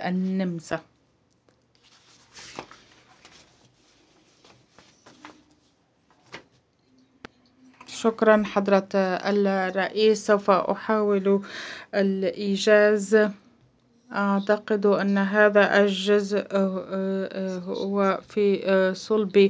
النمسا. شكرا حضرة الرئيس. سوف أحاول الإيجاز. أعتقد أن هذا الجزء هو في صلب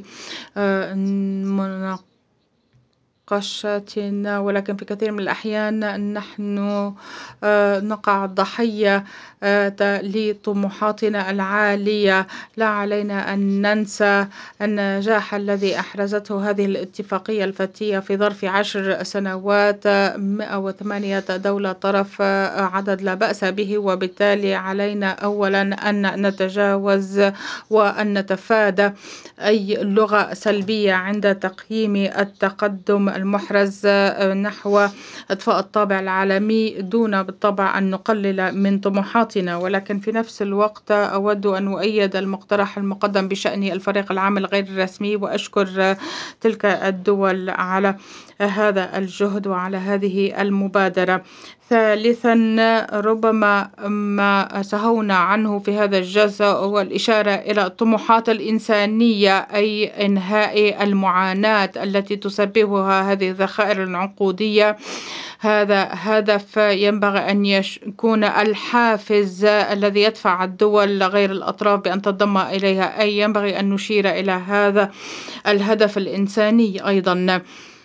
مناقشاتنا، ولكن في كثير من الأحيان نحن نقع ضحية لطموحاتنا العالية. لا علينا أن ننسى النجاح الذي أحرزته هذه الاتفاقية الفتية في ظرف 10 سنوات. 108 دولة طرف، عدد لا بأس به، وبالتالي علينا أولا أن نتجاوز وأن نتفادى أي لغة سلبية عند تقييم التقدم المحرز نحو إطفاء الطابع العالمي، دون بالطبع أن نقلل من طموحاتنا. ولكن في نفس الوقت أود أن أؤيد المقترح المقدم بشأن الفريق العمل غير الرسمي، وأشكر تلك الدول على هذا الجهد وعلى هذه المبادرة. ثالثا، ربما ما سهونا عنه في هذا الجزء هو الإشارة إلى الطموحات الإنسانية، أي إنهاء المعاناة التي تسببها هذه الذخائر العنقودية. هذا هدف ينبغي أن يكون الحافز الذي يدفع الدول غير الأطراف بأن تنضم إليها، أي ينبغي أن نشير إلى هذا الهدف الإنساني أيضا.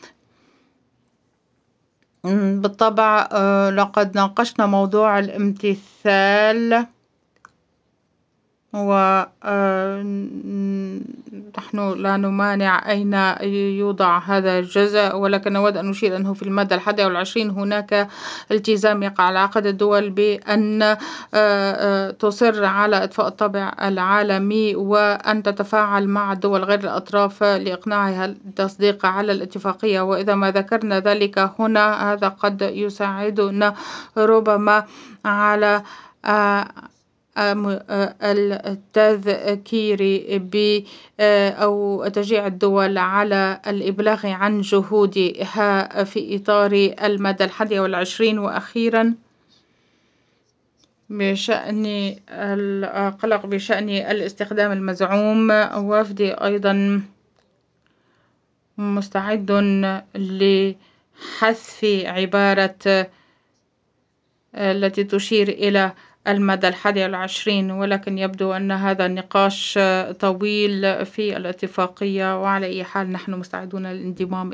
بالطبع لقد ناقشنا موضوع الامتثال، ونحن لا نمانع أين يوضع هذا الجزء، ولكن نود أن نشير أنه في المادة 21 هناك التزام يقع على عقد الدول بأن تصر على إطفاء الطابع العالمي، وأن تتفاعل مع الدول غير الأطراف لإقناعها التصديق على الاتفاقية. وإذا ما ذكرنا ذلك هنا، هذا قد يساعدنا ربما على التذكير أو تشجيع الدول على الإبلاغ عن جهودها في إطار المادة 21. وأخيرا، بشأن القلق بشأن الاستخدام المزعوم، وفدي أيضا مستعد لحذف عبارة التي تشير إلى المادة 21، ولكن يبدو أن هذا النقاش طويل في الاتفاقية، وعلى أي حال نحن مستعدون للانضمام